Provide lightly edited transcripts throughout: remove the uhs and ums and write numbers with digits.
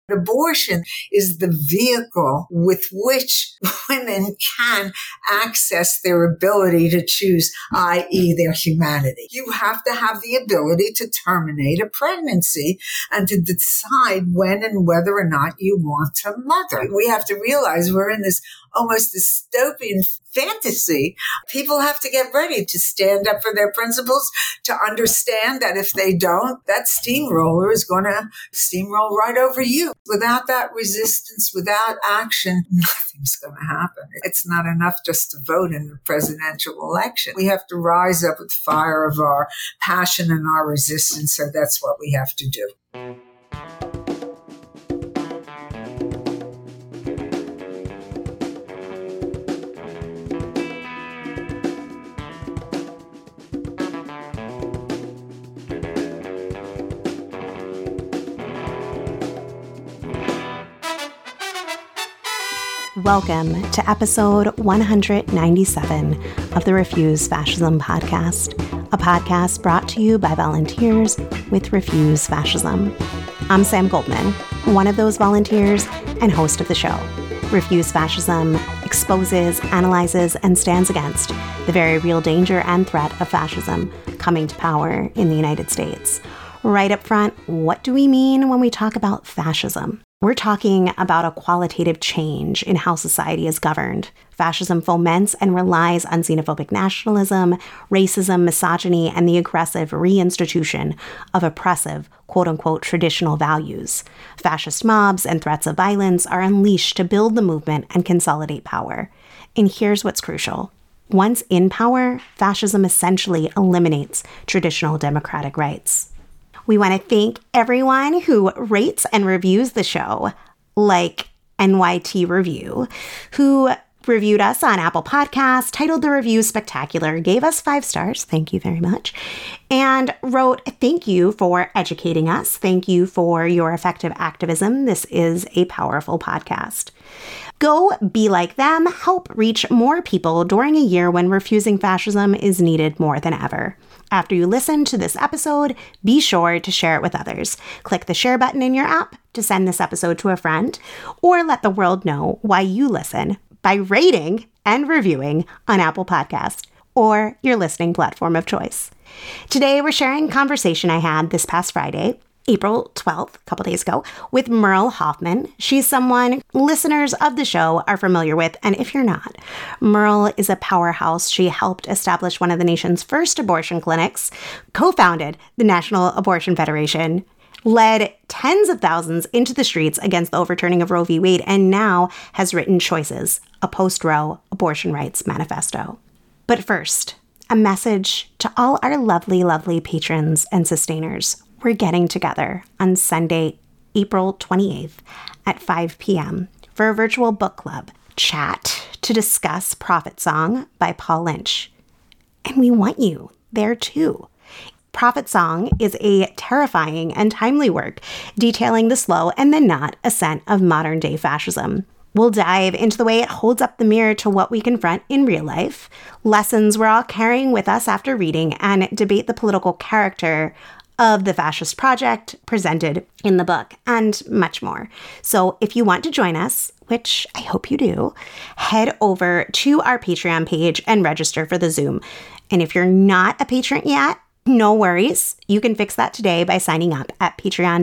Abortion is the vehicle with which women can access their ability to choose, i.e. their humanity. You have to have the ability to terminate a pregnancy and to decide when and whether or not you want to mother. We have to realize we're in this almost dystopian fantasy. People have to get ready to stand up for their principles, to understand that if they don't, that steamroller is going to steamroll right over you. Without that resistance, without action, nothing's going to happen. It's not enough just to vote in the presidential election. We have to rise up with the fire of our passion and our resistance, so that's what we have to do. Welcome to episode 197 of the Refuse Fascism podcast, a podcast brought to you by volunteers with Refuse Fascism. I'm Sam Goldman, one of those volunteers and host of the show. Refuse Fascism exposes, analyzes, and stands against the very real danger and threat of fascism coming to power in the United States. Right up front, what do we mean when we talk about fascism? We're talking about a qualitative change in how society is governed. Fascism foments and relies on xenophobic nationalism, racism, misogyny, and the aggressive reinstitution of oppressive, quote-unquote, traditional values. Fascist mobs and threats of violence are unleashed to build the movement and consolidate power. And here's what's crucial. Once in power, fascism essentially eliminates traditional democratic rights. We want to thank everyone who rates and reviews the show, like NYT Review, who reviewed us on Apple Podcasts, titled the review spectacular, gave us 5 stars, thank you very much, and wrote, "Thank you for educating us. Thank you for your effective activism. This is a powerful podcast." Go be like them, help reach more people during a year when refusing fascism is needed more than ever. After you listen to this episode, be sure to share it with others. Click the share button in your app to send this episode to a friend, or let the world know why you listen by rating and reviewing on Apple Podcasts or your listening platform of choice. Today, we're sharing a conversation I had this past Friday, April 12th, a couple days ago, with Merle Hoffman. She's someone listeners of the show are familiar with, and if you're not, Merle is a powerhouse. She helped establish one of the nation's first abortion clinics, co-founded the National Abortion Federation, led tens of thousands into the streets against the overturning of Roe v. Wade, and now has written Choices, a post-Roe abortion rights manifesto. But first, a message to all our lovely, lovely patrons and sustainers. We're getting together on Sunday, April 28th at 5 p.m. for a virtual book club chat to discuss Prophet Song by Paul Lynch. And we want you there too. Prophet Song is a terrifying and timely work detailing the slow and the not ascent of modern-day fascism. We'll dive into the way it holds up the mirror to what we confront in real life, lessons we're all carrying with us after reading, and debate the political character of the fascist project presented in the book, and much more. So if you want to join us, which I hope you do, head over to our Patreon page and register for the Zoom. And if you're not a patron yet, no worries. You can fix that today by signing up at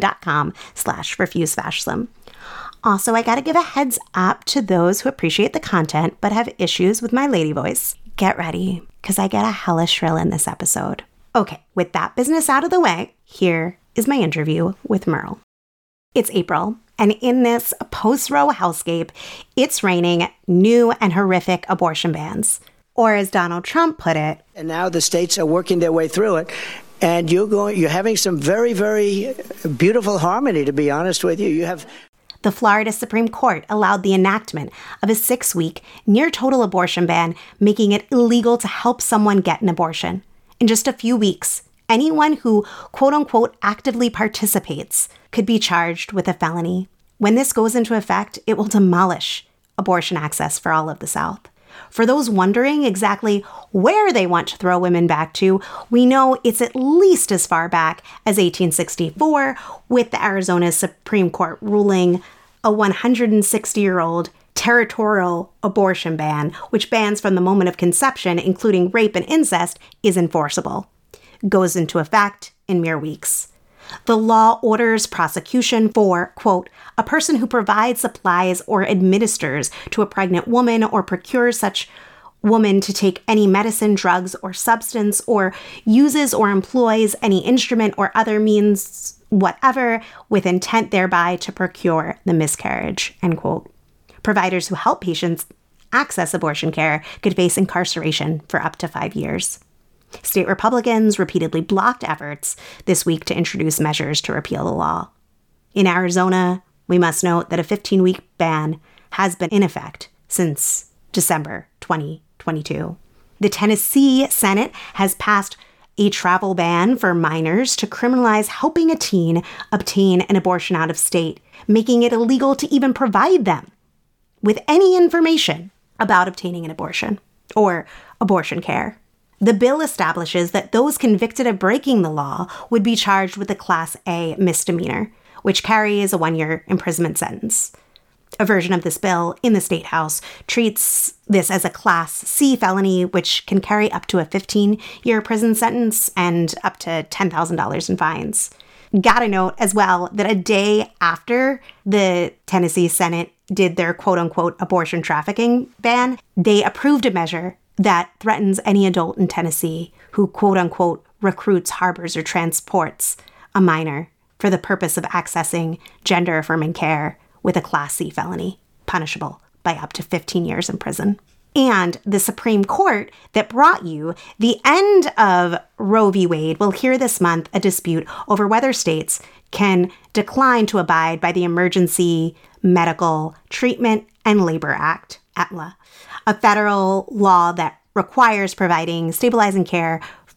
patreon.com/refusefascism. Also, I gotta give a heads up to those who appreciate the content but have issues with my lady voice. Get ready, because I get a hella shrill in this episode. Okay, with that business out of the way, here is my interview with Merle. It's April, and in this post-Roe hellscape, it's raining new and horrific abortion bans. Or as Donald Trump put it, and now the states are working their way through it, and you're having some very, very beautiful harmony, to be honest with you. The Florida Supreme Court allowed the enactment of a 6-week near-total abortion ban, making it illegal to help someone get an abortion. In just a few weeks, anyone who, quote-unquote, actively participates could be charged with a felony. When this goes into effect, it will demolish abortion access for all of the South. For those wondering exactly where they want to throw women back to, we know it's at least as far back as 1864, with the Arizona Supreme Court ruling a 160-year-old territorial abortion ban, which bans from the moment of conception, including rape and incest, is enforceable. Goes into effect in mere weeks. The law orders prosecution for, quote, a person who provides, supplies, or administers to a pregnant woman or procures such woman to take any medicine, drugs, or substance, or uses or employs any instrument or other means whatever with intent thereby to procure the miscarriage, end quote. Providers who help patients access abortion care could face incarceration for up to 5 years. State Republicans repeatedly blocked efforts this week to introduce measures to repeal the law. In Arizona, we must note that a 15-week ban has been in effect since December 2022. The Tennessee Senate has passed a travel ban for minors to criminalize helping a teen obtain an abortion out of state, making it illegal to even provide them with any information about obtaining an abortion or abortion care. The bill establishes that those convicted of breaking the law would be charged with a Class A misdemeanor, which carries a 1-year imprisonment sentence. A version of this bill in the State House treats this as a Class C felony, which can carry up to a 15-year prison sentence and up to $10,000 in fines. Gotta note as well that a day after the Tennessee Senate did their quote-unquote abortion trafficking ban, they approved a measure that threatens any adult in Tennessee who quote-unquote recruits, harbors, or transports a minor for the purpose of accessing gender-affirming care with a Class C felony, punishable by up to 15 years in prison. And the Supreme Court that brought you the end of Roe v. Wade will hear this month a dispute over whether states can decline to abide by the Emergency Medical Treatment and Labor Act, EMTLA, a federal law that requires providing stabilizing care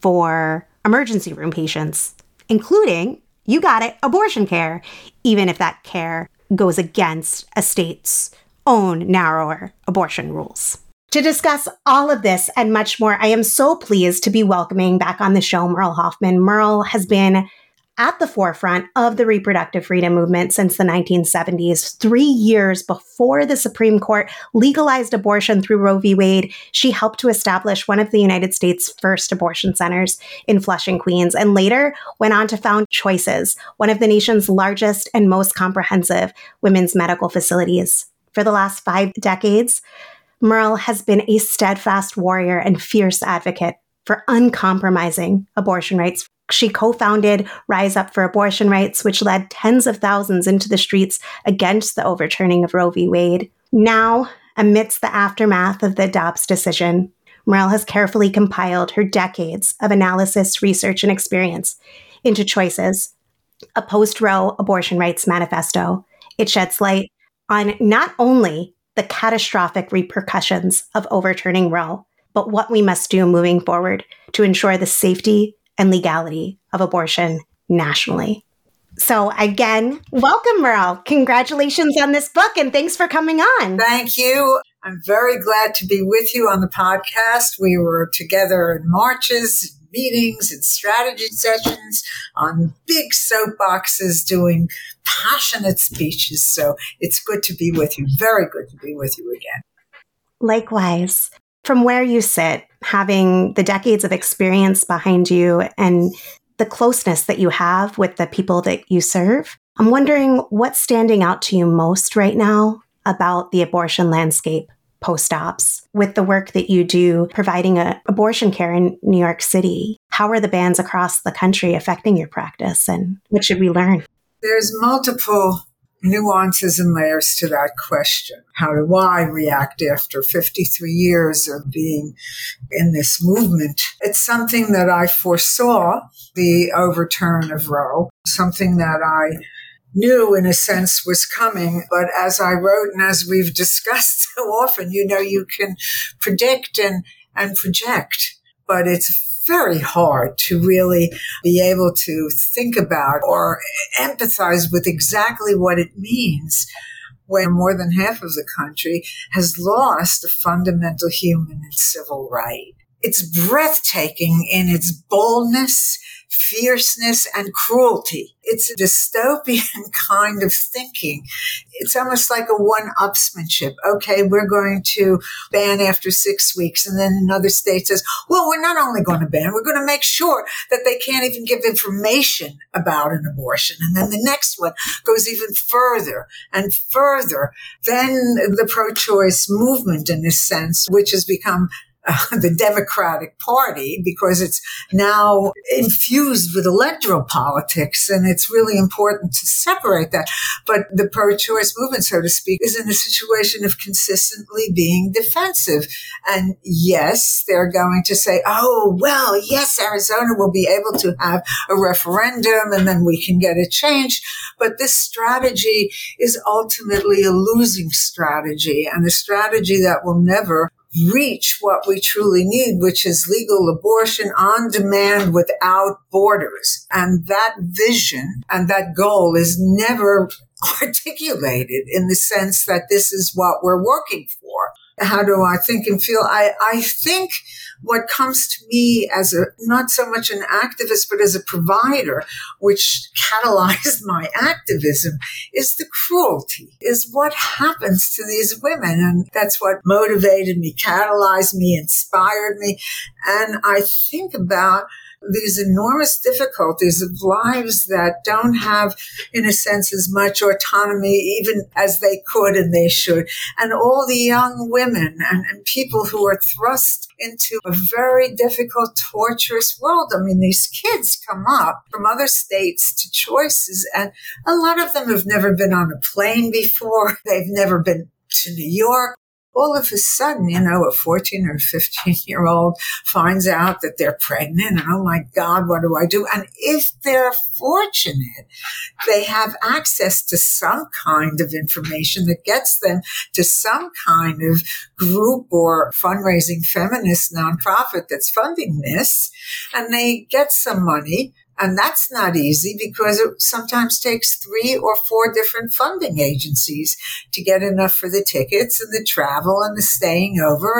for emergency room patients, including, you got it, abortion care, even if that care goes against a state's own narrower abortion rules. To discuss all of this and much more, I am so pleased to be welcoming back on the show Merle Hoffman. Merle has been at the forefront of the reproductive freedom movement since the 1970s. 3 years before the Supreme Court legalized abortion through Roe v. Wade, she helped to establish one of the United States' first abortion centers in Flushing, Queens, and later went on to found Choices, one of the nation's largest and most comprehensive women's medical facilities. For the last 5 decades, Merle has been a steadfast warrior and fierce advocate for uncompromising abortion rights. She co-founded Rise Up for Abortion Rights, which led tens of thousands into the streets against the overturning of Roe v. Wade. Now, amidst the aftermath of the Dobbs decision, Merle has carefully compiled her decades of analysis, research, and experience into Choices, a post-Roe abortion rights manifesto. It sheds light on not only the catastrophic repercussions of overturning Roe, but what we must do moving forward to ensure the safety and legality of abortion nationally. So again, welcome, Merle. Congratulations on this book, and thanks for coming on. Thank you. I'm very glad to be with you on the podcast. We were together in marches, meetings, and strategy sessions on big soapboxes doing passionate speeches. So it's good to be with you. Very good to be with you again. Likewise. From where you sit, having the decades of experience behind you and the closeness that you have with the people that you serve, I'm wondering what's standing out to you most right now about the abortion landscape post-ops with the work that you do providing abortion care in New York City. How are the bans across the country affecting your practice, and what should we learn? There's multiple nuances and layers to that question. How do I react after 53 years of being in this movement? It's something that I foresaw, the overturn of Roe, something that I knew in a sense was coming. But as I wrote and as we've discussed so often, you can predict and project, but it's very hard to really be able to think about or empathize with exactly what it means when more than half of the country has lost a fundamental human and civil right. It's breathtaking in its boldness, fierceness, and cruelty. It's a dystopian kind of thinking. It's almost like a one-upsmanship. Okay, we're going to ban after 6 weeks. And then another state says, well, we're not only going to ban, we're going to make sure that they can't even give information about an abortion. And then the next one goes even further and further. Then the pro-choice movement, in a sense, which has become the Democratic Party, because it's now infused with electoral politics, and it's really important to separate that. But the pro-choice movement, so to speak, is in a situation of consistently being defensive. And yes, they're going to say, oh, well, yes, Arizona will be able to have a referendum and then we can get it changed. But this strategy is ultimately a losing strategy, and a strategy that will never reach what we truly need, which is legal abortion on demand without borders. And that vision and that goal is never articulated in the sense that this is what we're working for. How do I think and feel? I think what comes to me as not so much an activist, but as a provider, which catalyzed my activism, is the cruelty, is what happens to these women. And that's what motivated me, catalyzed me, inspired me. And I think about these enormous difficulties of lives that don't have, in a sense, as much autonomy even as they could and they should. And all the young women and people who are thrust into a very difficult, torturous world. I mean, these kids come up from other states to choices, and a lot of them have never been on a plane before. They've never been to New York. All of a sudden, a 14 or 15-year-old finds out that they're pregnant, and oh my God, what do I do? And if they're fortunate, they have access to some kind of information that gets them to some kind of group or fundraising feminist nonprofit that's funding this, and they get some money. And that's not easy because it sometimes takes 3 or 4 different funding agencies to get enough for the tickets and the travel and the staying over.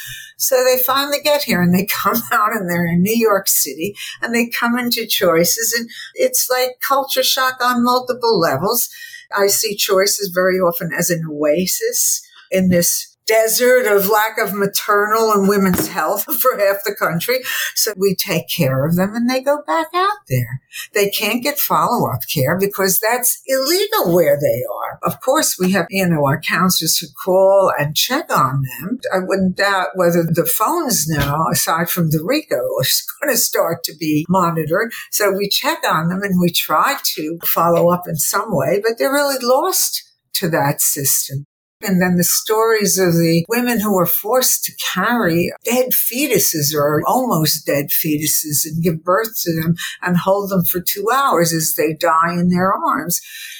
So they finally get here and they come out and they're in New York City and they come into Choices, and it's like culture shock on multiple levels. I see Choices very often as an oasis in this desert of lack of maternal and women's health for half the country. So we take care of them and they go back out there. They can't get follow-up care because that's illegal where they are. Of course, we have, our counselors who call and check on them. I wouldn't doubt whether the phones now, aside from the RICO, are going to start to be monitored. So we check on them and we try to follow up in some way, but they're really lost to that system. And then the stories of the women who were forced to carry dead fetuses or almost dead fetuses and give birth to them and hold them for 2 hours as they die in their arms.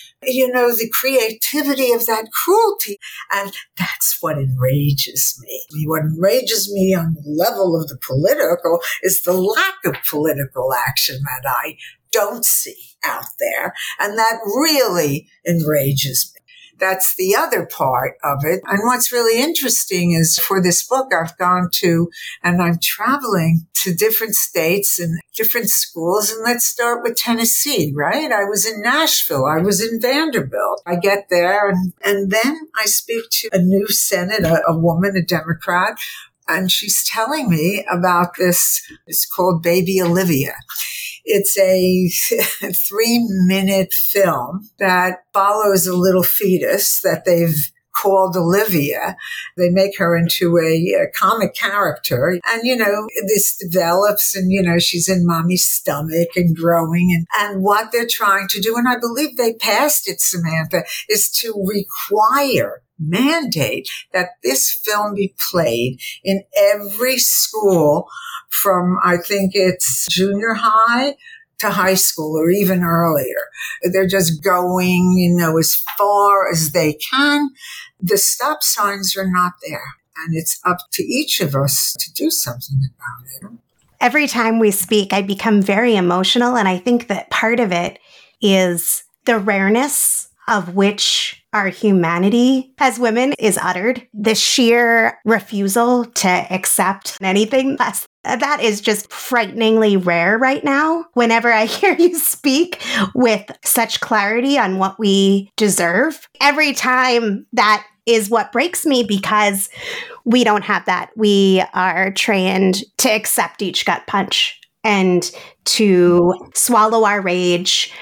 The creativity of that cruelty. And that's what enrages me. What enrages me on the level of the political is the lack of political action that I don't see out there. And that really enrages me. That's the other part of it. And what's really interesting is for this book, I've gone to, and I'm traveling to different states and different schools. And let's start with Tennessee, right? I was in Nashville. I was in Vanderbilt. I get there and then I speak to a new Senate, a woman, a Democrat, and she's telling me about this. It's called Baby Olivia. It's a 3-minute film that follows a little fetus that they've called Olivia. They make her into a comic character. And, this develops and, she's in mommy's stomach and growing. And what they're trying to do, and I believe they passed it, Samantha, is to mandate that this film be played in every school from, I think it's junior high to high school or even earlier. They're just going, as far as they can. The stop signs are not there. And it's up to each of us to do something about it. Every time we speak, I become very emotional. And I think that part of it is the rareness of which our humanity as women is uttered. The sheer refusal to accept anything less. That is just frighteningly rare right now. Whenever I hear you speak with such clarity on what we deserve, every time that is what breaks me, because we don't have that. We are trained to accept each gut punch and to swallow our rage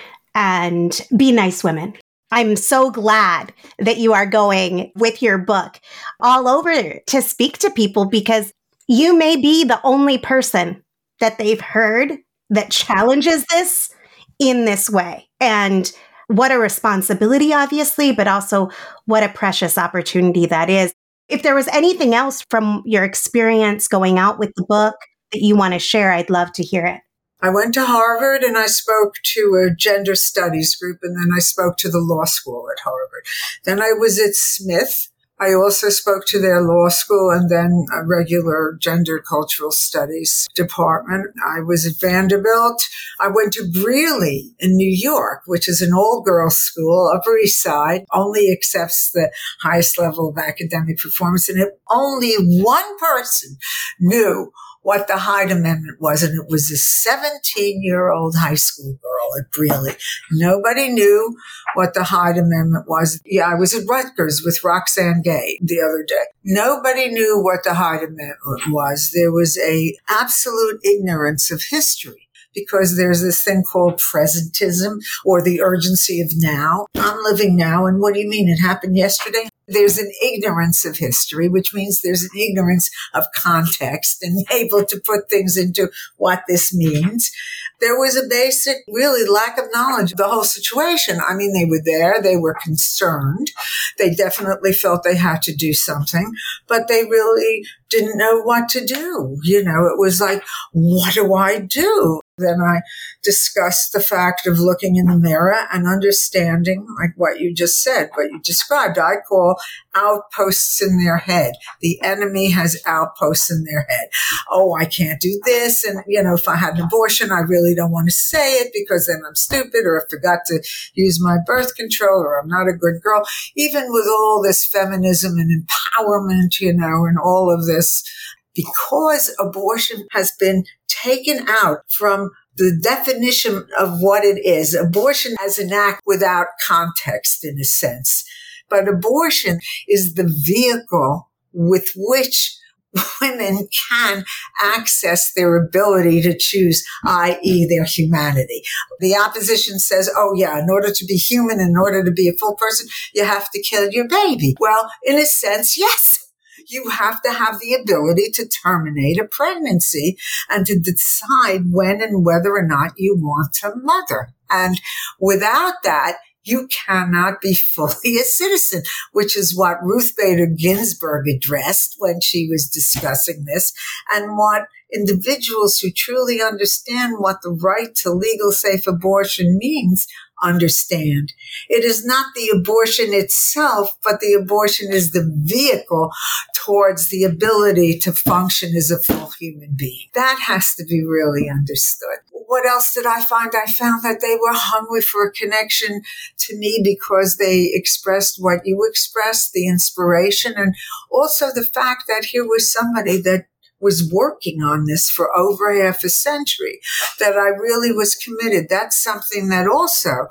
and be nice women. I'm so glad that you are going with your book all over to speak to people, because you may be the only person that they've heard that challenges this in this way. And what a responsibility, obviously, but also what a precious opportunity that is. If there was anything else from your experience going out with the book that you want to share, I'd love to hear it. I went to Harvard and I spoke to a gender studies group, and then I spoke to the law school at Harvard. Then I was at Smith. I also spoke to their law school and then a regular gender cultural studies department. I was at Vanderbilt. I went to Brealey in New York, which is an all-girls school, Upper East Side, only accepts the highest level of academic performance. And only one person knew what the Hyde Amendment was, and it was a 17-year-old high school girl at Brealey. Nobody knew what the Hyde Amendment was. Yeah, I was at Rutgers with Roxane Gay the other day. Nobody knew what the Hyde Amendment was. There was a absolute ignorance of history, because there's this thing called presentism, or the urgency of now. I'm living now, and what do you mean? It happened yesterday? There's an ignorance of history, which means there's an ignorance of context and able to put things into what this means. There was a basic, really, lack of knowledge of the whole situation. I mean, they were there. They were concerned. They definitely felt they had to do something, but they really didn't know what to do. You know, it was like, what do I do? Then I discussed the fact of looking in the mirror and understanding, like what you just said, what you described, I call outposts in their head. The enemy has outposts in their head. Oh, I can't do this. And, you know, if I had an abortion, I really don't want to say it because then I'm stupid, or I forgot to use my birth control, or I'm not a good girl. Even with all this feminism and empowerment, you know, and all of this, because abortion has been taken out from the definition of what it is. Abortion as an act without context, in a sense. But abortion is the vehicle with which women can access their ability to choose, i.e. their humanity. The opposition says, oh yeah, in order to be human, in order to be a full person, you have to kill your baby. Well, in a sense, yes. You have to have the ability to terminate a pregnancy and to decide when and whether or not you want to mother. And without that, you cannot be fully a citizen, which is what Ruth Bader Ginsburg addressed when she was discussing this, and what individuals who truly understand what the right to legal, safe abortion means understand. It is not the abortion itself, but the abortion is the vehicle towards the ability to function as a full human being. That has to be really understood. What else did I find? I found that they were hungry for a connection to me because they expressed what you expressed, the inspiration, and also the fact that here was somebody that was working on this for over half a century, that I really was committed. That's something that also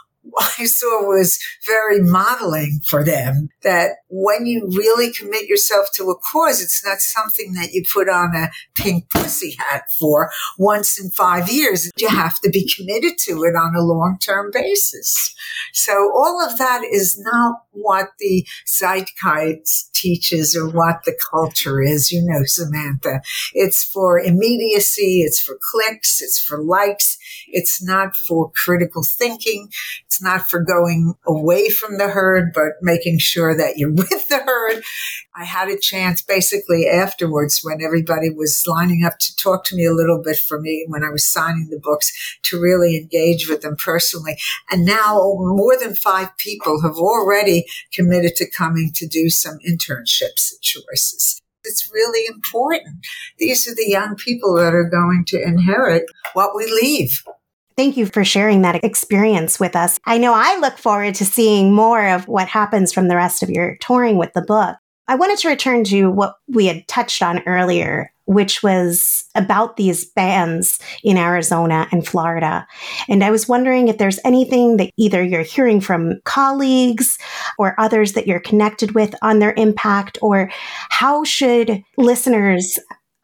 I saw was very modeling for them, that when you really commit yourself to a cause, it's not something that you put on a pink pussy hat for once in 5 years. You have to be committed to it on a long-term basis. So all of that is not what the zeitgeist teaches or what the culture is, you know, Samantha. It's for immediacy, it's for clicks, it's for likes, it's not for critical thinking, it's not for going away from the herd, but making sure that you're with the herd. I had a chance basically afterwards when everybody was lining up to talk to me a little bit for me when I was signing the books to really engage with them personally. And now more than 5 people have already committed to coming to do some internships at Choices. It's really important. These are the young people that are going to inherit what we leave. Thank you for sharing that experience with us. I know I look forward to seeing more of what happens from the rest of your touring with the book. I wanted to return to what we had touched on earlier, which was about these bans in Arizona and Florida. And I was wondering if there's anything that either you're hearing from colleagues or others that you're connected with on their impact, or how should listeners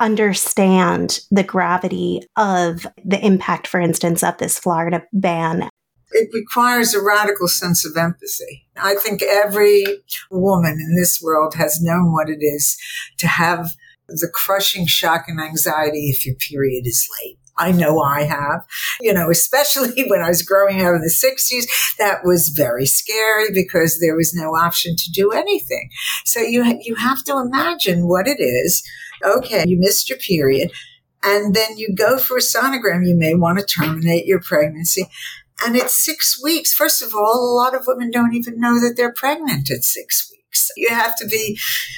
understand the gravity of the impact, for instance, of this Florida ban? It requires a radical sense of empathy. I think every woman in this world has known what it is to have the crushing shock and anxiety if your period is late. I know I have, especially when I was growing up in the 60s, that was very scary because there was no option to do anything. So you have to imagine what it is. Okay, you missed your period, and then you go for a sonogram. You may want to terminate your pregnancy. And it's 6 weeks. First of all, a lot of women don't even know that they're pregnant at 6 weeks. You have to be,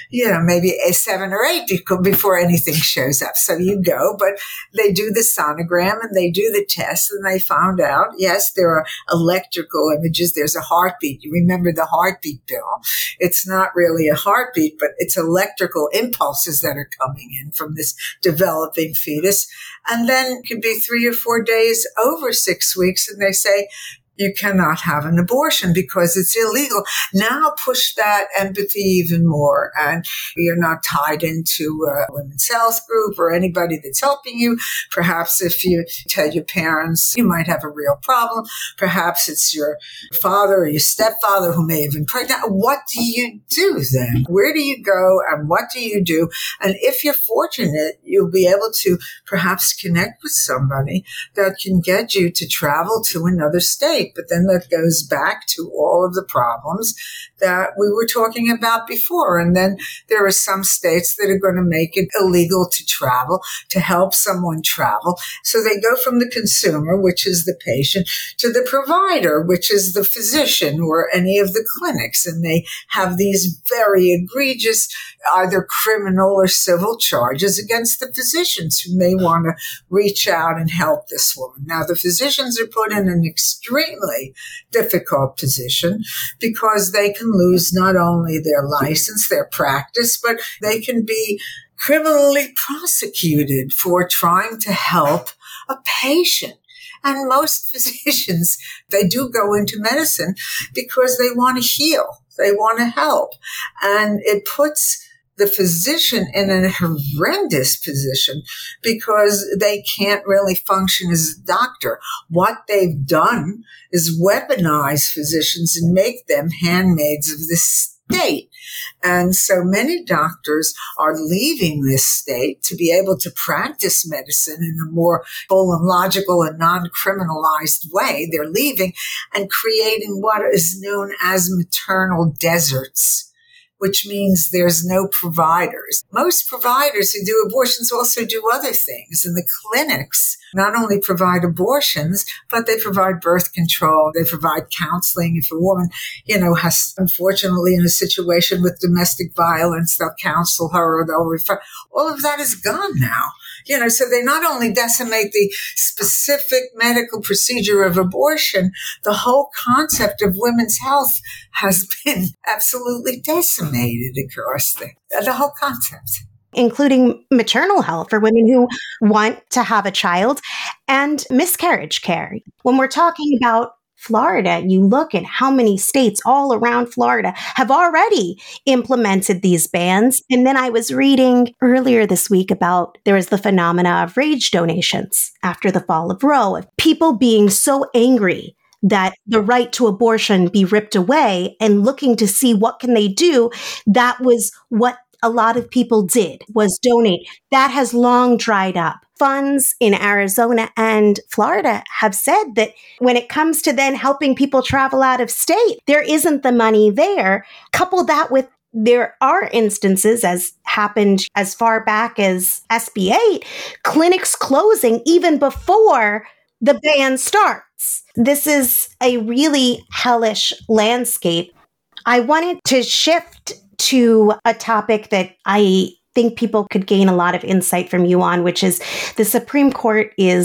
maybe a 7 or 8 before anything shows up. So you go, but they do the sonogram and they do the test, and they found out, yes, there are electrical images. There's a heartbeat. You remember the heartbeat, Bill. It's not really a heartbeat, but it's electrical impulses that are coming in from this developing fetus. And then it could be 3 or 4 days over 6 weeks, and they say, you cannot have an abortion because it's illegal. Now push that empathy even more. And you're not tied into a women's health group or anybody that's helping you. Perhaps if you tell your parents, you might have a real problem. Perhaps it's your father or your stepfather who may have been pregnant. What do you do then? Where do you go and what do you do? And if you're fortunate, you'll be able to perhaps connect with somebody that can get you to travel to another state. But then that goes back to all of the problems that we were talking about before. And then there are some states that are going to make it illegal to travel, to help someone travel. So they go from the consumer, which is the patient, to the provider, which is the physician or any of the clinics. And they have these very egregious, either criminal or civil charges against the physicians who may want to reach out and help this woman. Now, the physicians are put in an extremely difficult position because they can lose not only their license, their practice, but they can be criminally prosecuted for trying to help a patient. And most physicians, they do go into medicine because they want to heal. They want to help. And it puts the physician in a horrendous position because they can't really function as a doctor. What they've done is weaponize physicians and make them handmaids of the state. And so many doctors are leaving this state to be able to practice medicine in a more full and logical and non-criminalized way. They're leaving and creating what is known as maternal deserts, which means there's no providers. Most providers who do abortions also do other things. And the clinics not only provide abortions, but they provide birth control. They provide counseling. If a woman, has, unfortunately, in a situation with domestic violence, they'll counsel her or they'll refer. All of that is gone now. So they not only decimate the specific medical procedure of abortion, the whole concept of women's health has been absolutely decimated across the whole concept. Including maternal health for women who want to have a child and miscarriage care. When we're talking about Florida, you look at how many states all around Florida have already implemented these bans. And then I was reading earlier this week about there was the phenomena of rage donations after the fall of Roe, of people being so angry that the right to abortion be ripped away and looking to see what can they do. That was what a lot of people did, was donate. That has long dried up. Funds in Arizona and Florida have said that when it comes to then helping people travel out of state, there isn't the money there. Couple that with there are instances, as happened as far back as SB 8, clinics closing even before the ban starts. This is a really hellish landscape. I wanted to shift to a topic that I think people could gain a lot of insight from you on, which is the Supreme Court is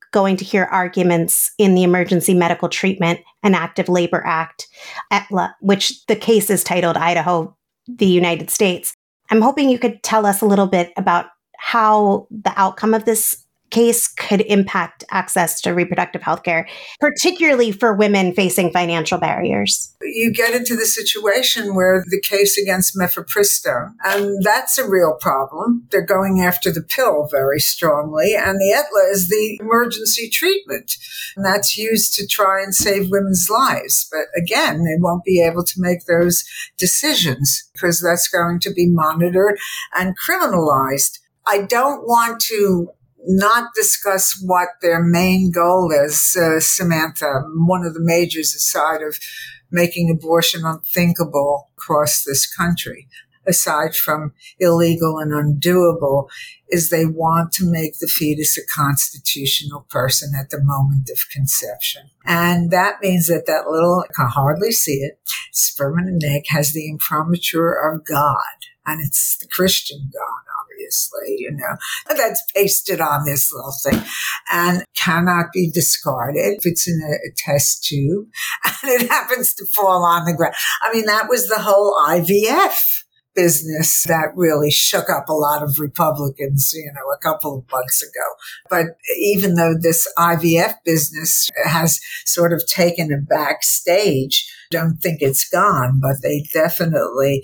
going to hear arguments in the Emergency Medical Treatment and Active Labor Act, ETLA, which the case is titled Idaho, the United States. I'm hoping you could tell us a little bit about how the outcome of this case could impact access to reproductive health care, particularly for women facing financial barriers. You get into the situation where the case against mifepristone, and that's a real problem. They're going after the pill very strongly, and the ETLA is the emergency treatment, and that's used to try and save women's lives. But again, they won't be able to make those decisions because that's going to be monitored and criminalized. I don't want to not discuss what their main goal is, Samantha. One of the majors, aside of making abortion unthinkable across this country, aside from illegal and undoable, is they want to make the fetus a constitutional person at the moment of conception. And that means that little, I can hardly see it, sperm and egg has the imprimatur of God. And it's the Christian God, obviously, that's pasted on this little thing and cannot be discarded if it's in a test tube and it happens to fall on the ground. I mean, that was the whole IVF business that really shook up a lot of Republicans, a couple of months ago. But even though this IVF business has sort of taken a backstage, don't think it's gone, but they definitely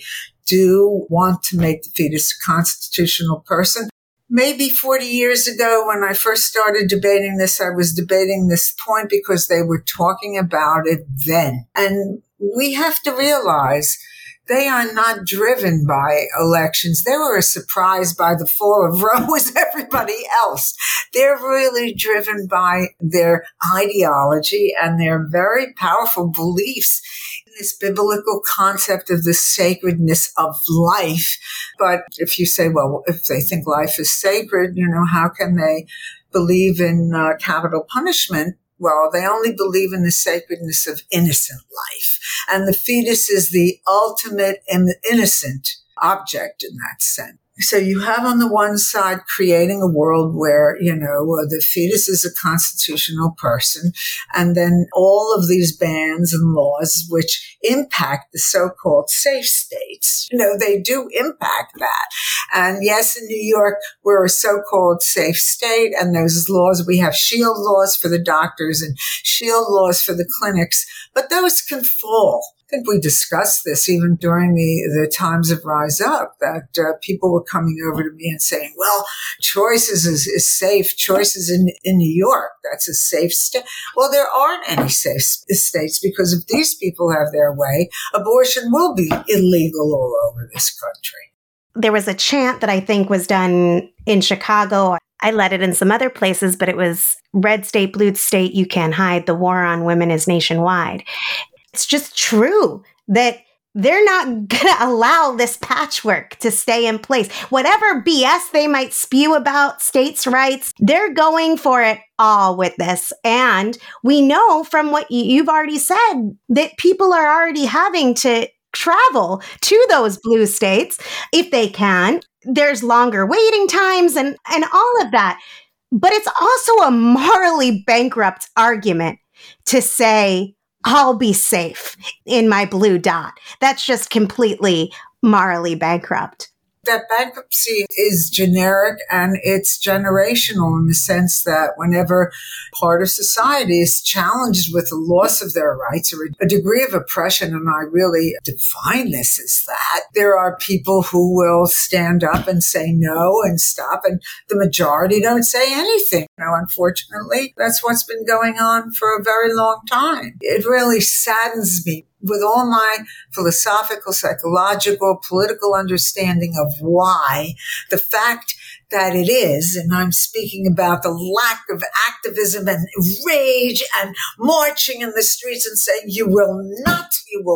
do want to make the fetus a constitutional person. Maybe 40 years ago, when I first started debating this, I was debating this point because they were talking about it then. And we have to realize they are not driven by elections. They were as surprised by the fall of Rome as everybody else. They're really driven by their ideology and their very powerful beliefs in this biblical concept of the sacredness of life. But if you say, well, if they think life is sacred, how can they believe in capital punishment? Well, they only believe in the sacredness of innocent life. And the fetus is the ultimate innocent object in that sense. So you have on the one side creating a world where, the fetus is a constitutional person, and then all of these bans and laws which impact the so-called safe states. They do impact that. And yes, in New York, we're a so-called safe state, and those laws, we have shield laws for the doctors and shield laws for the clinics, but those can fall. I think we discussed this even during the times of Rise Up, that people were coming over to me and saying, well, Choices is safe. Choices in New York, that's a safe state. Well, there aren't any safe states because if these people have their way, abortion will be illegal all over this country. There was a chant that I think was done in Chicago. I led it in some other places, but it was red state, blue state, you can't hide. The war on women is nationwide. It's just true that they're not going to allow this patchwork to stay in place. Whatever BS they might spew about states' rights, they're going for it all with this. And we know from what you've already said that people are already having to travel to those blue states if they can. There's longer waiting times and all of that. But it's also a morally bankrupt argument to say, I'll be safe in my blue dot. That's just completely morally bankrupt. That bankruptcy is generic and it's generational in the sense that whenever part of society is challenged with the loss of their rights or a degree of oppression, and I really define this as that, there are people who will stand up and say no and stop, and the majority don't say anything. Unfortunately, that's what's been going on for a very long time. It really saddens me with all my philosophical, psychological, political understanding of why, the fact that it is, and I'm speaking about the lack of activism and rage and marching in the streets and saying, you will not,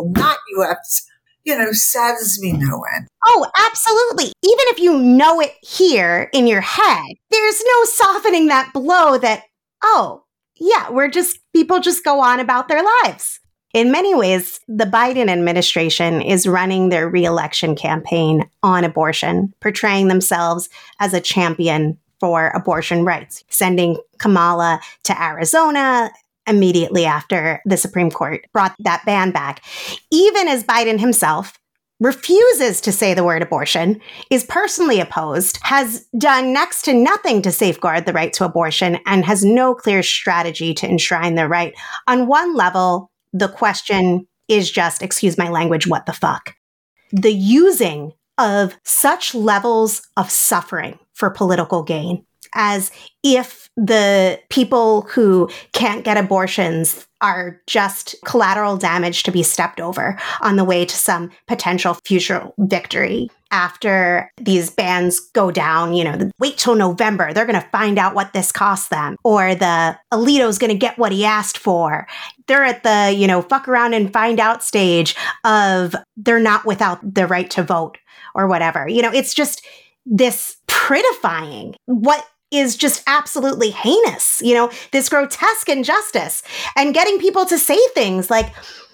you have to, saddens me no end. Oh, absolutely. Even if you know it here in your head, there's no softening that blow that, oh, yeah, people just go on about their lives. In many ways, the Biden administration is running their re-election campaign on abortion, portraying themselves as a champion for abortion rights, sending Kamala to Arizona immediately after the Supreme Court brought that ban back. Even as Biden himself refuses to say the word abortion, is personally opposed, has done next to nothing to safeguard the right to abortion, and has no clear strategy to enshrine the right. On one level, the question is just, excuse my language, what the fuck? The using of such levels of suffering for political gain, as if the people who can't get abortions are just collateral damage to be stepped over on the way to some potential future victory. After these bans go down, wait till November, they're going to find out what this costs them. Or the Alito's going to get what he asked for. They're at the, fuck around and find out stage of they're not without the right to vote or whatever. It's just this prettifying what is just absolutely heinous, this grotesque injustice, and getting people to say things like,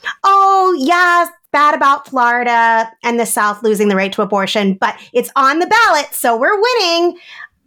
oh, yeah, bad about Florida and the South losing the right to abortion, but it's on the ballot, so we're winning.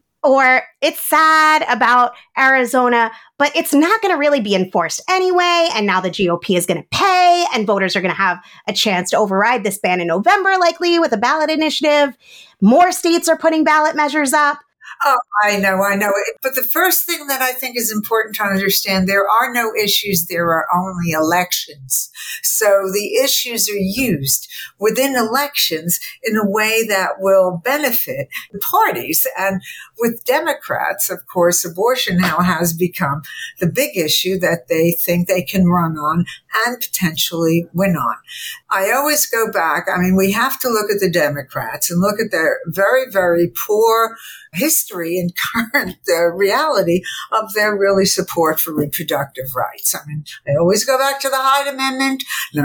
Or it's sad about Arizona, but it's not going to really be enforced anyway. And now the GOP is going to pay, and voters are going to have a chance to override this ban in November, likely with a ballot initiative. More states are putting ballot measures up. Oh, I know. But the first thing that I think is important to understand, there are no issues, there are only elections. So the issues are used within elections in a way that will benefit the parties. And with Democrats, of course, abortion now has become the big issue that they think they can run on and potentially win on. I always go back. We have to look at the Democrats and look at their very, very poor history and current reality of their really support for reproductive rights. I always go back to the Hyde Amendment,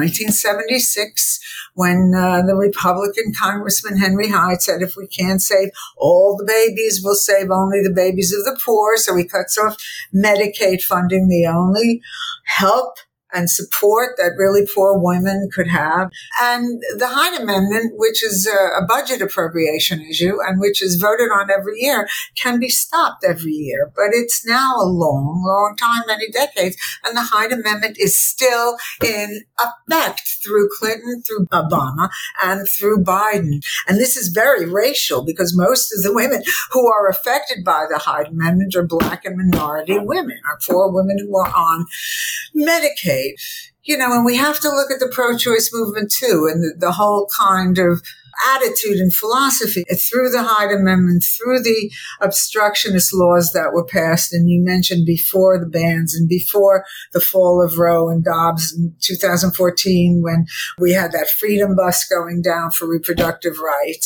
1976, when the Republican Congressman Henry Hyde said, if we can't save all the babies, we'll save only the babies of the poor. So he cuts off Medicaid funding, the only help and support that really poor women could have. And the Hyde Amendment, which is a budget appropriation issue and which is voted on every year, can be stopped every year. But it's now a long, long time, many decades, and the Hyde Amendment is still in effect through Clinton, through Obama, and through Biden. And this is very racial because most of the women who are affected by the Hyde Amendment are Black and minority women, are poor women who are on Medicaid. And we have to look at the pro-choice movement too, and the whole kind of attitude and philosophy through the Hyde Amendment, through the obstructionist laws that were passed. And you mentioned before the bans and before the fall of Roe and Dobbs in 2014, when we had that freedom bus going down for reproductive rights.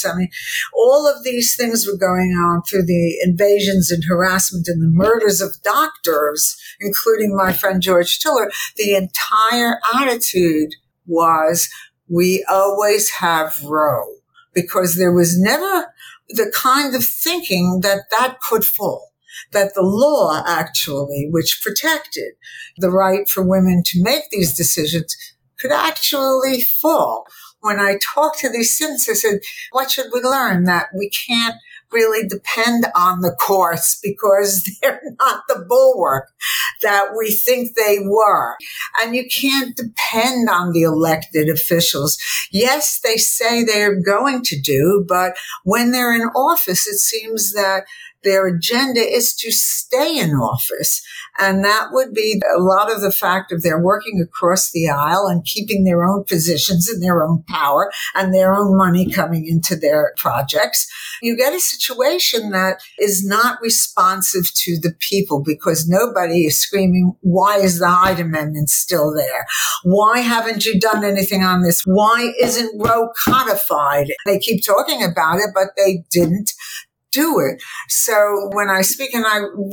All of these things were going on through the invasions and harassment and the murders of doctors, including my friend George Tiller. The entire attitude was, we always have Roe, because there was never the kind of thinking that could fall, that the law actually, which protected the right for women to make these decisions, could actually fall. When I talked to these students, I said, what should we learn? That we can't really depend on the courts because they're not the bulwark that we think they were. And you can't depend on the elected officials. Yes, they say they're going to do, but when they're in office, it seems that their agenda is to stay in office. And that would be a lot of the fact of they're working across the aisle and keeping their own positions and their own power and their own money coming into their projects. You get a situation that is not responsive to the people because nobody is screaming, why is the Hyde Amendment still there? Why haven't you done anything on this? Why isn't Roe codified? They keep talking about it, but they didn't do it. So when I speak, and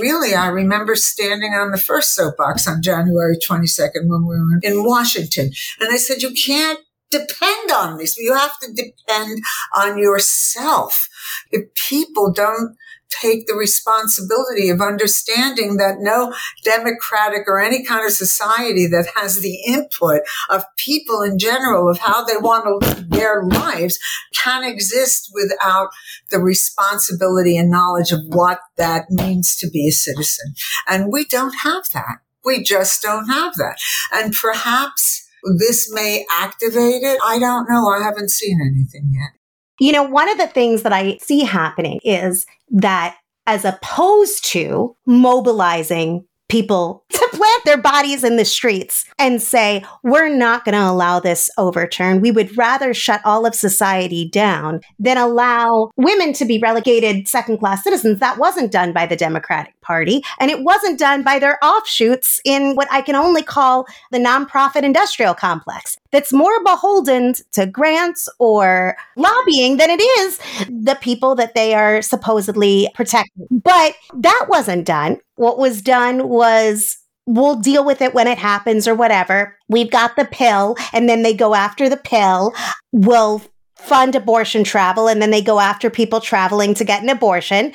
I remember standing on the first soapbox on January 22nd when we were in Washington. And I said, you can't depend on this. You have to depend on yourself. If people don't take the responsibility of understanding that no democratic or any kind of society that has the input of people in general of how they want to live their lives can exist without the responsibility and knowledge of what that means to be a citizen. And we don't have that. We just don't have that. And perhaps this may activate it. I don't know. I haven't seen anything yet. You know, one of the things that I see happening is that as opposed to mobilizing people to plant their bodies in the streets and say, we're not going to allow this overturn. We would rather shut all of society down than allow women to be relegated second-class citizens. That wasn't done by the Democratic Party, and it wasn't done by their offshoots in what I can only call the nonprofit industrial complex. That's more beholden to grants or lobbying than it is the people that they are supposedly protecting. But that wasn't done. What was done was, we'll deal with it when it happens or whatever. We've got the pill, and then they go after the pill. We'll fund abortion travel, and then they go after people traveling to get an abortion.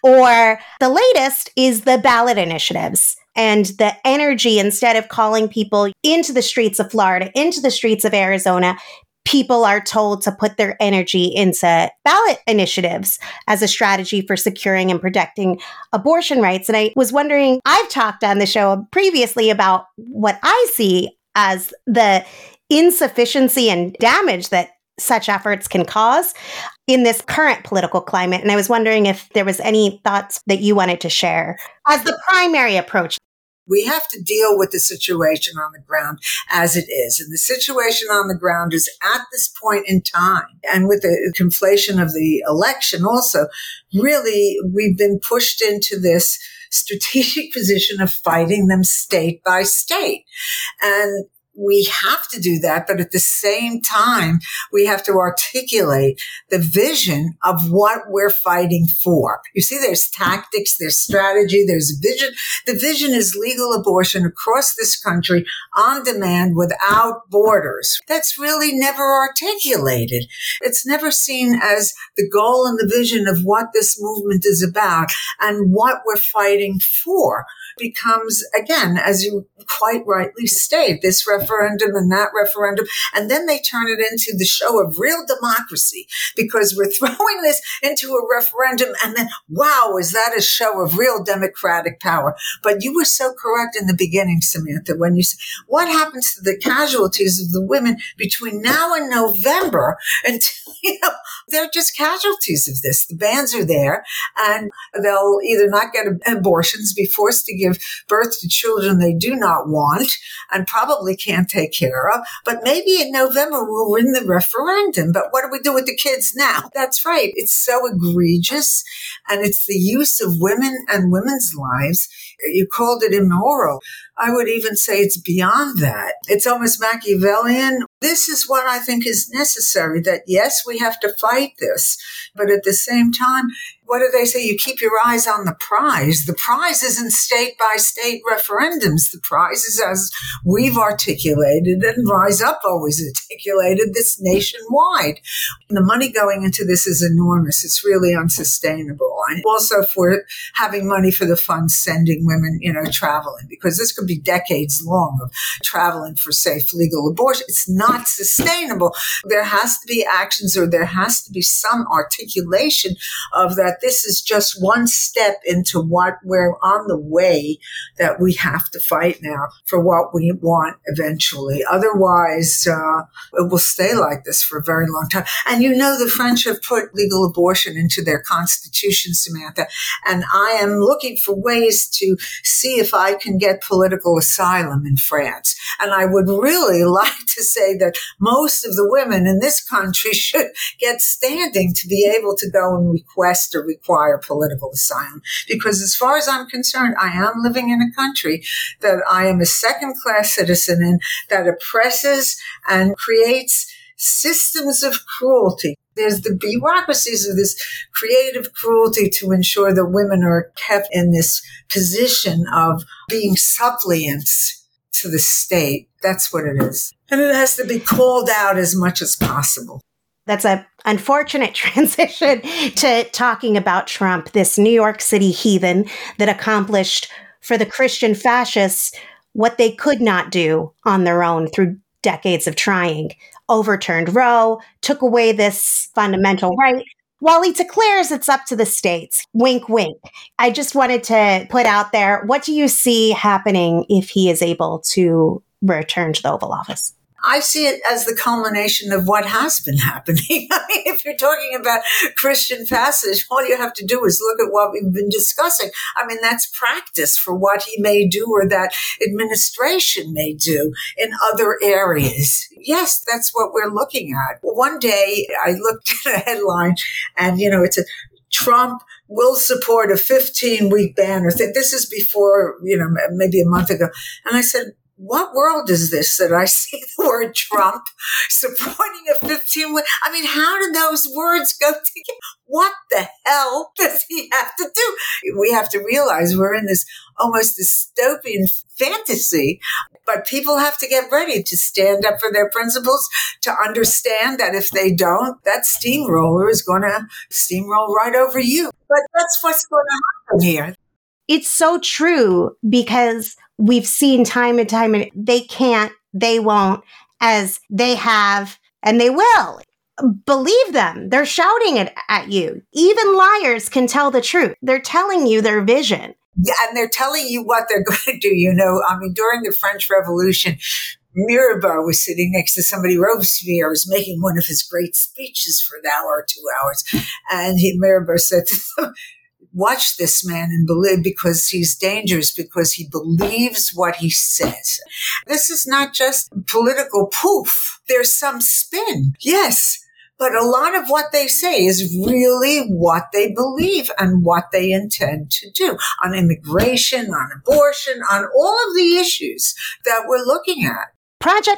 Or the latest is the ballot initiatives. And the energy, instead of calling people into the streets of Florida, into the streets of Arizona, people are told to put their energy into ballot initiatives as a strategy for securing and protecting abortion rights. And I was wondering, I've talked on the show previously about what I see as the insufficiency and damage that such efforts can cause in this current political climate. And I was wondering if there was any thoughts that you wanted to share as the primary approach. We have to deal with the situation on the ground as it is. And the situation on the ground is at this point in time, and with the conflation of the election also, really, we've been pushed into this strategic position of fighting them state by state. And we have to do that, but at the same time, we have to articulate the vision of what we're fighting for. You see, there's tactics, there's strategy, there's vision. The vision is legal abortion across this country on demand without borders. That's really never articulated. It's never seen as the goal and the vision of what this movement is about and what we're fighting for. Becomes, again, as you quite rightly state, this referendum and that referendum, and then they turn it into the show of real democracy because we're throwing this into a referendum and then, wow, is that a show of real democratic power? But you were so correct in the beginning, Samantha, when you said, what happens to the casualties of the women between now and November until, they're just casualties of this. The bans are there and they'll either not get abortions, be forced to give birth to children they do not want and probably can't take care of. But maybe in November we'll win the referendum. But what do we do with the kids now? That's right. It's so egregious. And it's the use of women and women's lives. You called it immoral. I would even say it's beyond that. It's almost Machiavellian. This is what I think is necessary, that yes, we have to fight this. But at the same time, what do they say? You keep your eyes on the prize. The prize isn't state by state referendums. The prize is, as we've articulated and Rise Up always articulated, this nationwide. And the money going into this is enormous. It's really unsustainable. And also for having money for the funds sending women, traveling, because this could be decades long of traveling for safe legal abortion. It's not sustainable. There has to be actions, or there has to be some articulation of that. This is just one step into what we're on the way that we have to fight now for what we want eventually. Otherwise, it will stay like this for a very long time. And the French have put legal abortion into their constitution, Samantha, and I am looking for ways to see if I can get political asylum in France. And I would really like to say that most of the women in this country should get standing to be able to go and request or require political asylum. Because as far as I'm concerned, I am living in a country that I am a second-class citizen in, that oppresses and creates systems of cruelty. There's the bureaucracies of this creative cruelty to ensure that women are kept in this position of being suppliants to the state. That's what it is. And it has to be called out as much as possible. That's an unfortunate transition to talking about Trump, this New York City heathen that accomplished for the Christian fascists what they could not do on their own through decades of trying. Overturned Roe, took away this fundamental right, while he declares it's up to the states. Wink, wink. I just wanted to put out there, what do you see happening if he is able to return to the Oval Office? I see it as the culmination of what has been happening. I mean, if you're talking about Christian passage, all you have to do is look at what we've been discussing. I mean, that's practice for what he may do or that administration may do in other areas. Yes, that's what we're looking at. One day I looked at a headline and, it's a Trump will support a 15-week ban. This is before, maybe a month ago. And I said, what world is this that I see the word Trump supporting a 15-week? I mean, how do those words go together? What the hell does he have to do? We have to realize we're in this almost dystopian fantasy, but people have to get ready to stand up for their principles, to understand that if they don't, that steamroller is going to steamroll right over you. But that's what's going to happen here. It's so true because we've seen time and time, and they can't, they won't, as they have, and they will. Believe them. They're shouting it at you. Even liars can tell the truth. They're telling you their vision. Yeah, and they're telling you what they're going to do. During the French Revolution, Mirabeau was sitting next to somebody. Robespierre was making one of his great speeches for an hour or 2 hours. And Mirabeau said to them, watch this man and believe, because he's dangerous, because he believes what he says. This is not just political poof. There's some spin. Yes. But a lot of what they say is really what they believe and what they intend to do on immigration, on abortion, on all of the issues that we're looking at. Project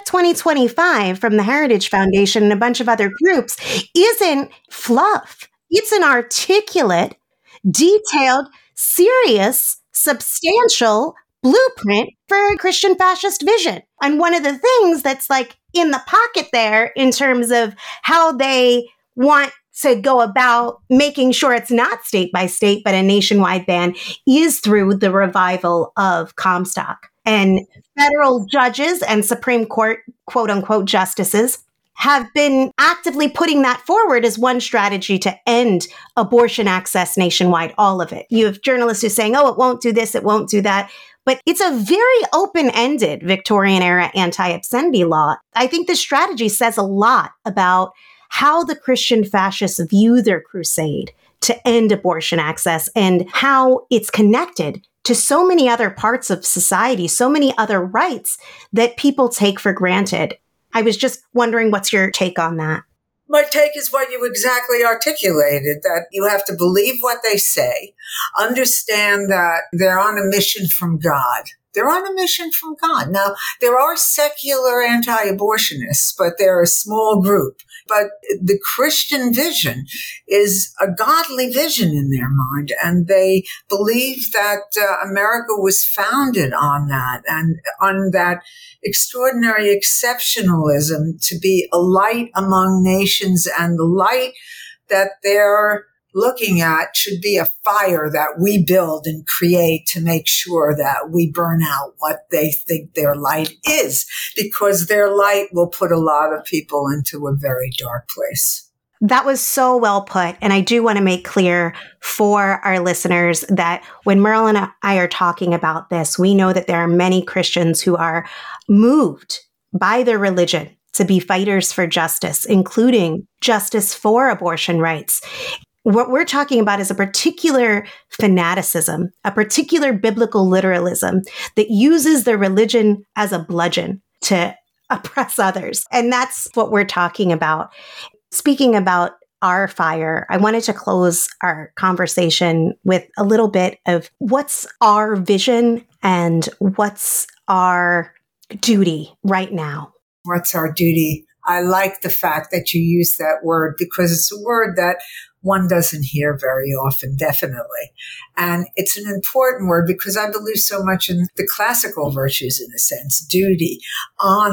2025 from the Heritage Foundation and a bunch of other groups isn't fluff. It's an articulate, detailed, serious, substantial blueprint for a Christian fascist vision. And one of the things that's like in the pocket there in terms of how they want to go about making sure it's not state by state, but a nationwide ban is through the revival of Comstock. And federal judges and Supreme Court, quote unquote, justices have been actively putting that forward as one strategy to end abortion access nationwide, all of it. You have journalists who are saying, oh, it won't do this, it won't do that. But it's a very open-ended Victorian-era anti-obscenity law. I think this strategy says a lot about how the Christian fascists view their crusade to end abortion access and how it's connected to so many other parts of society, so many other rights that people take for granted. I was just wondering, what's your take on that? My take is what you exactly articulated, that you have to believe what they say, understand that they're on a mission from God. They're on a mission from God. Now, there are secular anti-abortionists, but they're a small group. But the Christian vision is a godly vision in their mind, and they believe that America was founded on that and on that extraordinary exceptionalism to be a light among nations, and the light that they're looking at should be a fire that we build and create to make sure that we burn out what they think their light is, because their light will put a lot of people into a very dark place. That was so well put. And I do want to make clear for our listeners that when Merle and I are talking about this, we know that there are many Christians who are moved by their religion to be fighters for justice, including justice for abortion rights. What we're talking about is a particular fanaticism, a particular biblical literalism that uses their religion as a bludgeon to oppress others. And that's what we're talking about. Speaking about our fire, I wanted to close our conversation with a little bit of what's our vision and what's our duty right now. What's our duty? I like the fact that you use that word, because it's a word that one doesn't hear very often, definitely. And it's an important word because I believe so much in the classical virtues, in a sense, duty, honor.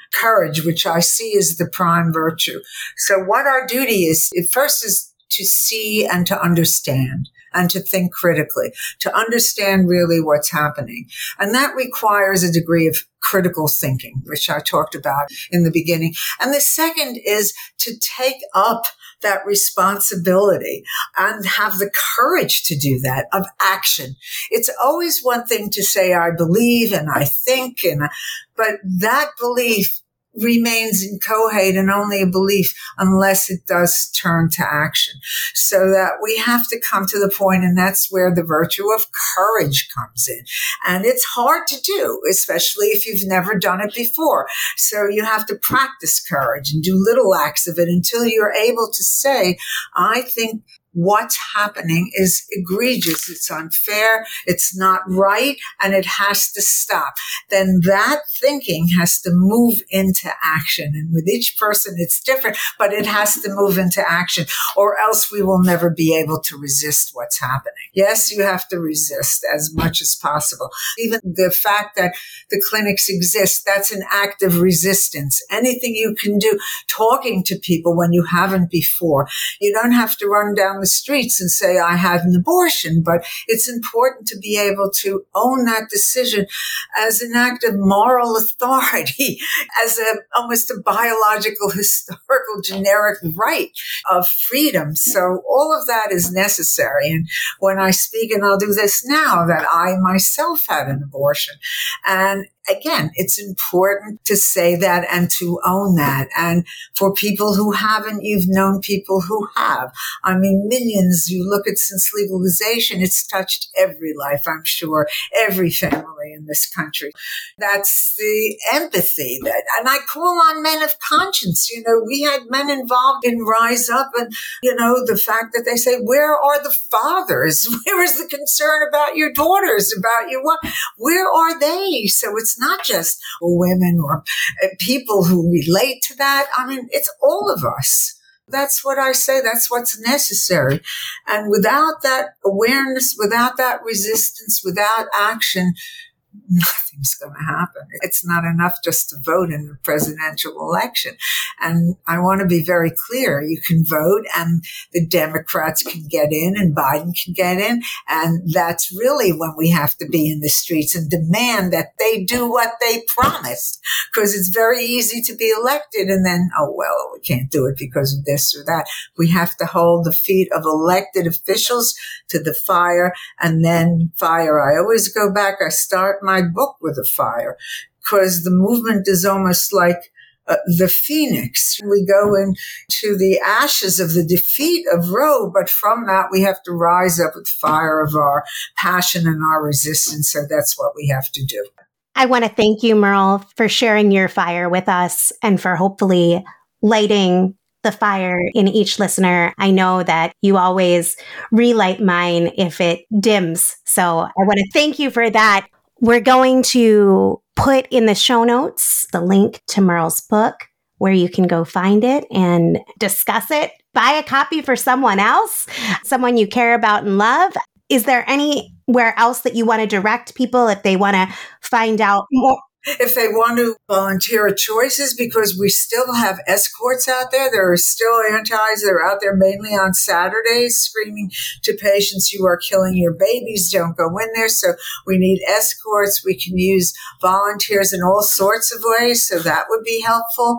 courage, which I see as the prime virtue. So what our duty is, first is to see and to understand and to think critically, to understand really what's happening. And that requires a degree of critical thinking, which I talked about in the beginning. And the second is to take up that responsibility and have the courage to do that, of action. It's always one thing to say, I believe and I think, but that belief remains inchoate and only a belief unless it does turn to action. So that we have to come to the point, and that's where the virtue of courage comes in. And it's hard to do, especially if you've never done it before. So you have to practice courage and do little acts of it until you're able to say, I think what's happening is egregious, it's unfair, it's not right, and it has to stop. Then that thinking has to move into action. And with each person, it's different, but it has to move into action, or else we will never be able to resist what's happening. Yes, you have to resist as much as possible. Even the fact that the clinics exist, that's an act of resistance. Anything you can do, talking to people when you haven't before. You don't have to run down the streets and say, I had an abortion, but it's important to be able to own that decision as an act of moral authority, as almost a biological, historical, generic right of freedom. So all of that is necessary. And when I speak, and I'll do this now, that I myself had an abortion, and again, it's important to say that and to own that. And for people who haven't, you've known people who have. I mean, millions, you look at since legalization, it's touched every life, I'm sure, every family in this country. That's the empathy that, and I call on men of conscience. You know, we had men involved in Rise Up, and, you know, the fact that they say, where are the fathers? Where is the concern about your daughters, about your what? Where are they? So it's not just women or people who relate to that. I mean, it's all of us. That's what I say. That's what's necessary. And without that awareness, without that resistance, without action, nothing's going to happen. It's not enough just to vote in the presidential election. And I want to be very clear. You can vote and the Democrats can get in and Biden can get in. And that's really when we have to be in the streets and demand that they do what they promised. Because it's very easy to be elected and then, oh, well, we can't do it because of this or that. We have to hold the feet of elected officials to the fire, and then fire. I always go back. I start my book with a fire, because the movement is almost like the phoenix. We go into the ashes of the defeat of Roe, but from that we have to rise up with fire of our passion and our resistance. So that's what we have to do. I want to thank you, Merle, for sharing your fire with us and for hopefully lighting the fire in each listener. I know that you always relight mine if it dims. So I want to thank you for that. We're going to put in the show notes the link to Merle's book where you can go find it and discuss it. Buy a copy for someone else, someone you care about and love. Is there anywhere else that you want to direct people if they want to find out more? If they want to volunteer at Choices, because we still have escorts out there. There are still antis that are out there mainly on Saturdays screaming to patients, you are killing your babies, don't go in there. So we need escorts. We can use volunteers in all sorts of ways. So that would be helpful.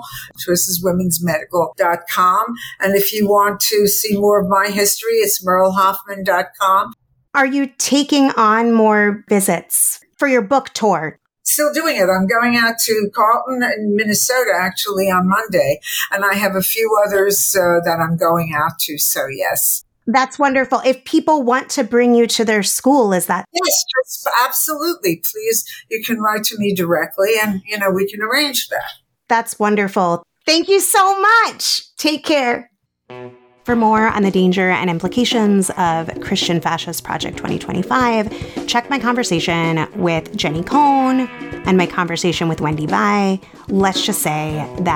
choiceswomensmedical.com. And if you want to see more of my history, it's merlehoffman.com. Are you taking on more visits for your book tour? Still doing it. I'm going out to Carlton in Minnesota actually on Monday, and I have a few others that I'm going out to. So yes. That's wonderful. If people want to bring you to their school, is that? Yes, absolutely. Please, you can write to me directly and, we can arrange that. That's wonderful. Thank you so much. Take care. For more on the danger and implications of Christian Fascist Project 2025, check my conversation with Jenny Cohn and my conversation with Wendy Bai. Let's just say that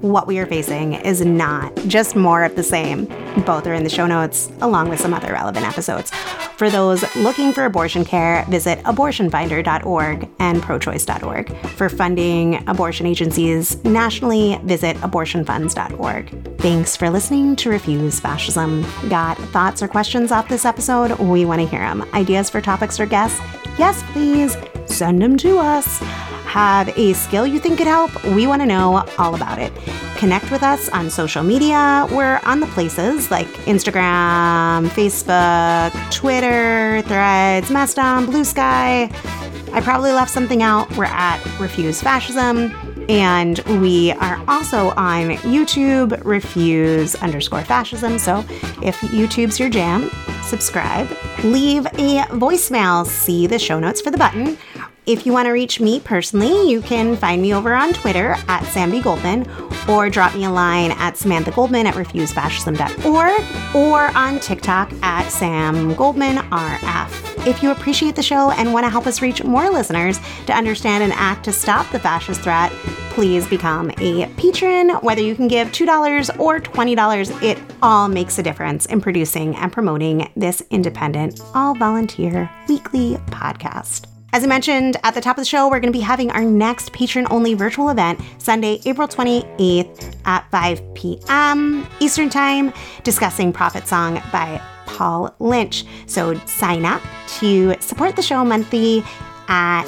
what we are facing is not just more of the same. Both are in the show notes, along with some other relevant episodes. For those looking for abortion care, visit abortionfinder.org and prochoice.org. For funding abortion agencies nationally, visit abortionfunds.org. Thanks for listening to Refuse Fascism. Got thoughts or questions off this episode? We want to hear them. Ideas for topics or guests? Yes, please. Send them to us. Have a skill you think could help? We want to know all about it. Connect with us on social media. We're on the places like Instagram, Facebook, Twitter, Threads, Mastodon, Blue Sky. I probably left something out. We're at Refuse Fascism. And we are also on YouTube, Refuse_Fascism. So if YouTube's your jam, subscribe. Leave a voicemail. See the show notes for the button. If you want to reach me personally, you can find me over on Twitter at Sam B. Goldman, or drop me a line at SamanthaGoldman@refusefascism.org, or on TikTok at Sam Goldman RF. If you appreciate the show and want to help us reach more listeners to understand and act to stop the fascist threat, please become a patron. Whether you can give $2 or $20, it all makes a difference in producing and promoting this independent, all-volunteer weekly podcast. As I mentioned at the top of the show, we're going to be having our next patron-only virtual event Sunday, April 28th at 5 p.m. Eastern Time, discussing Prophet Song by Paul Lynch. So sign up to support the show monthly at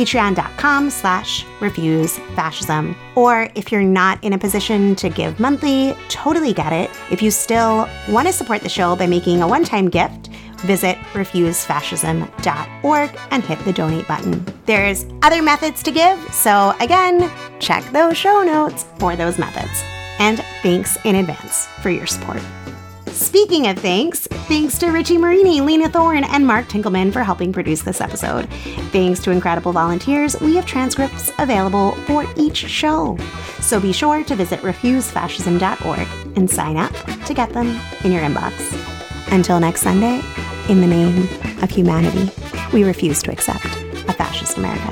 patreon.com/refusefascism. Or if you're not in a position to give monthly, totally get it. If you still want to support the show by making a one-time gift, visit refusefascism.org and hit the donate button. There's other methods to give, so again, check those show notes for those methods. And thanks in advance for your support. Speaking of thanks to Richie Marini, Lena Thorne, and Mark Tinkelman for helping produce this episode. Thanks to incredible volunteers, we have transcripts available for each show. So be sure to visit refusefascism.org and sign up to get them in your inbox. Until next Sunday, in the name of humanity, we refuse to accept a fascist America.